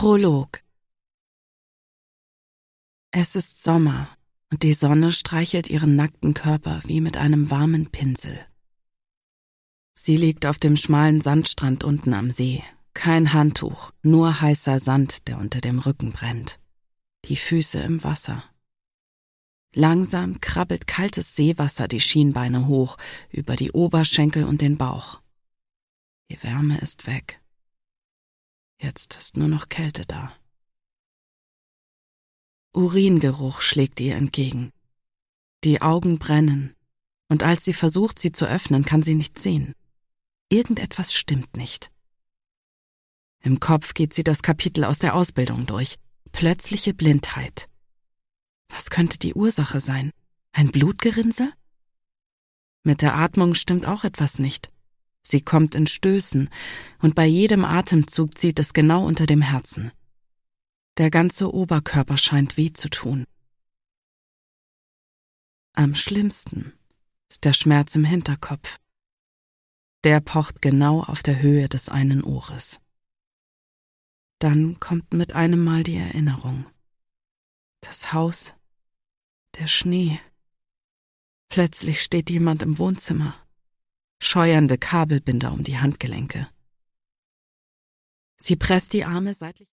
Prolog. Es ist Sommer und die Sonne streichelt ihren nackten Körper wie mit einem warmen Pinsel. Sie liegt auf dem schmalen Sandstrand unten am See. Kein Handtuch, nur heißer Sand, der unter dem Rücken brennt. Die Füße im Wasser. Langsam krabbelt kaltes Seewasser die Schienbeine hoch, über die Oberschenkel und den Bauch. Die Wärme ist weg. Jetzt ist nur noch Kälte da. Uringeruch schlägt ihr entgegen. Die Augen brennen, und als sie versucht, sie zu öffnen, kann sie nicht sehen. Irgendetwas stimmt nicht. Im Kopf geht sie das Kapitel aus der Ausbildung durch. Plötzliche Blindheit. Was könnte die Ursache sein? Ein Blutgerinnsel? Mit der Atmung stimmt auch etwas nicht. Sie kommt in Stößen, und bei jedem Atemzug zieht es genau unter dem Herzen. Der ganze Oberkörper scheint weh zu tun. Am schlimmsten ist der Schmerz im Hinterkopf. Der pocht genau auf der Höhe des einen Ohres. Dann kommt mit einem Mal die Erinnerung. Das Haus, der Schnee. Plötzlich steht jemand im Wohnzimmer. Scheuernde Kabelbinder um die Handgelenke. Sie presst die Arme seitlich